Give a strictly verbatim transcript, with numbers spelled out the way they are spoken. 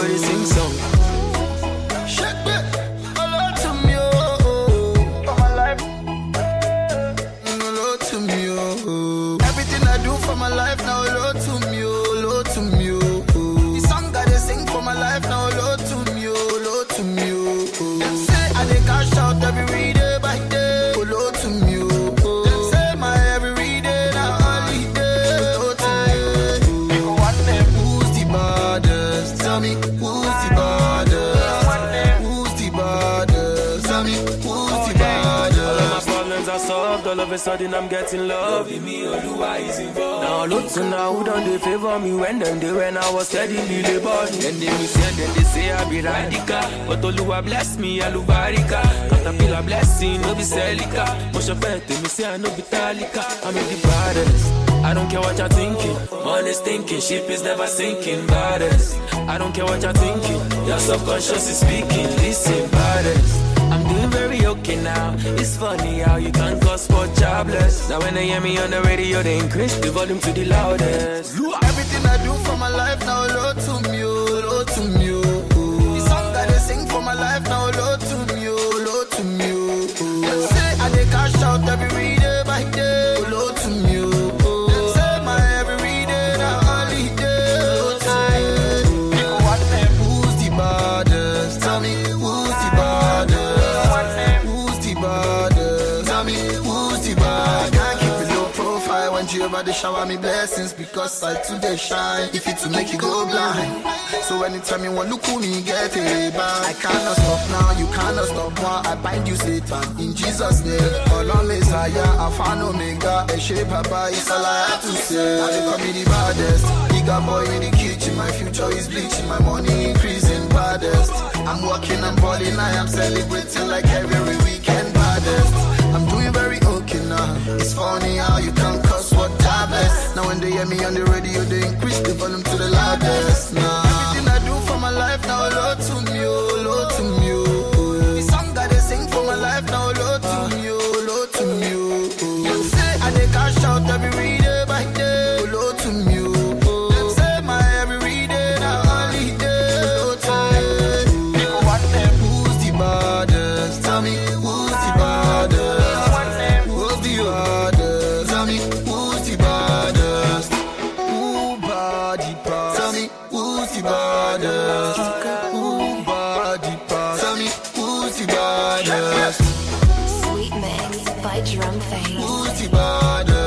they sing song. Shake it, hello to me, oh. For my life, hello to me, oh. Everything I do for my life now, hello to me, oh, hello to me, oh. The song that they sing for my life now, hello to me, oh, hello to me, oh. Them say I dey cash out every day by day, hello to me, oh. Them say my every day now holiday, hello to me. People want them. Who's the baddest? Tell me who's the baddest? Who's the baddest? Tell me who's the baddest? All of my problems are solved, all of a sudden I'm getting love. Loving me, Oluwa is involved. Now look to now, who done they favor me when them they when I was steadily labored. Then they me say, then they say I be radical. But Oluwa bless me, Alubarika. Caterpillar blessing, no be Celica. Moshe Fete, me say I no be Talika. I'm in the baddest. I don't care what you're thinking. Money's thinking, ship is never sinking. Baddest. I don't care what you're thinking. Your subconscious is speaking. Listen, baddest. I'm doing very okay now. It's funny how you can cause for jobless. Now when they hear me on the radio, they increase the volume to the loudest. Everything I do for my life now, hello to me, oh, hello to me, oh. The song that they sing for my life now, hello to me, oh, hello to me, oh. Them say I dey cash out every day by day, hello to me, oh. Them say my every day now holiday, hello to me. People want them. Who's the baddest? Tell me who's the baddest? Who's the baddest? Tell me who's the baddest? Can't keep a low profile when Jehovah they shower me blessings because I today shine. If it to make you go blind, so anytime you want look who me get a bang. I cannot stop now, you cannot stop now. I bind you Satan in Jesus' name. All on Messiah, Alpha and Omega, a shape Papa is all I have to say. Now they call me the baddest. Bigger boy in the kitchen, my future is bleaching, my money increasing baddest. I'm working, I'm balling, I am celebrating like every weekend baddest. I'm doing very okay now. It's funny how you can cuss what jobless. Now when they hear me on the radio, they increase the volume to the loudest. Now everything I do for my life now, hello to me, oh, hello to me, oh. The song that they sing for my life now, hello to me, oh, hello to me, oh. Them say I dey cash out every day by day, hello to me, oh. Them say my every day now holiday, hello to me. People want them. Who's the baddest? Tell me who's the baddest? Who's the baddest? Tell me who's the baddest? Who body part? Tell me who's the baddest? Who body part? Tell me who's the baddest? Sweet Mix by Drum Face. Who's the baddest?